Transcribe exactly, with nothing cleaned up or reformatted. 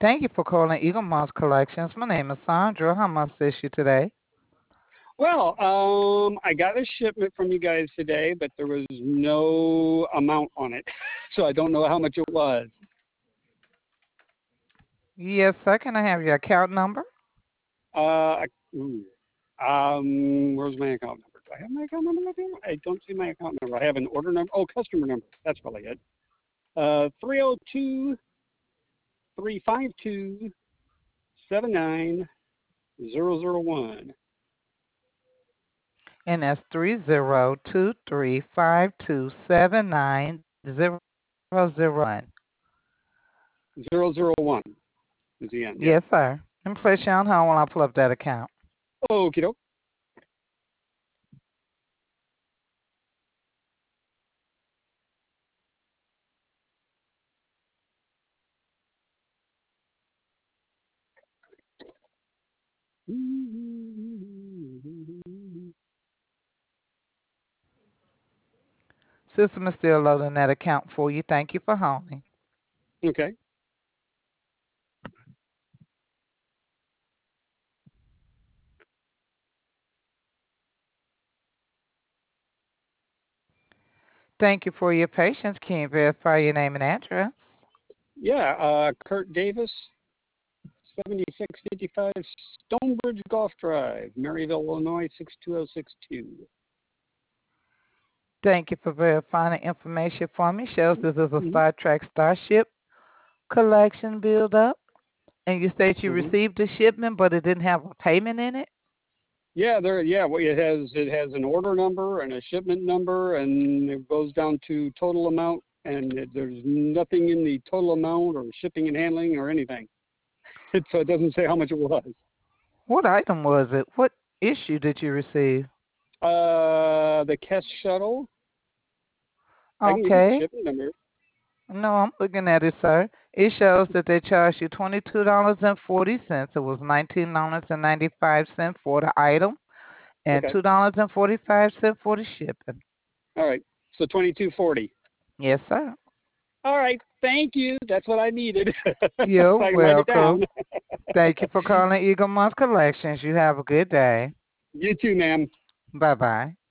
Thank you for calling Eagle Moss Collections. My name is Sandra. How may I assist you today? Well, um, I got a shipment from you guys today, but there was no amount on it, so I don't know how much it was. Yes, sir. Can I have your account number? Uh, I- ooh, um, where's my account number? Do I have my account number right here? I don't see my account number. I have an order number. Oh, customer number. That's probably it. Uh, three zero two three five two seven nine zero zero one And that's three zero two three five two seven nine zero zero one. zero zero one is the end. Yeah. Yes, sir. And place you on hold while I pull up that account. Okie doke. System is still loading that account for you. Thank you for holding. Okay. Thank you for your patience. Can you verify your name and address? Yeah. Uh, Kurt Davis, seventy-six fifty-five Stonebridge Golf Drive, Maryville, Illinois, six two zero six two. Thank you for verifying the information for me. Shows this is a Mm-hmm. Star Trek Starship collection build up. And you state you Mm-hmm. received the shipment, but it didn't have a payment in it? Yeah, there. Yeah, well, it has it has an order number and a shipment number, and it goes down to total amount, and it, there's nothing in the total amount or shipping and handling or anything. It, so it doesn't say how much it was. What item was it? What issue did you receive? Uh, the Kess shuttle. I can give you the Okay. shipment number. No, I'm looking at it, sir. It shows that they charged you twenty-two dollars and forty cents. It was nineteen dollars and ninety-five cents for the item and Okay. two dollars and forty-five cents for the shipping. All right. So twenty-two forty. Yes, sir. All right. Thank you. That's what I needed. You're So I can write it down. welcome. Thank you for calling Eagle Moss Collections. You have a good day. You too, ma'am. Bye-bye.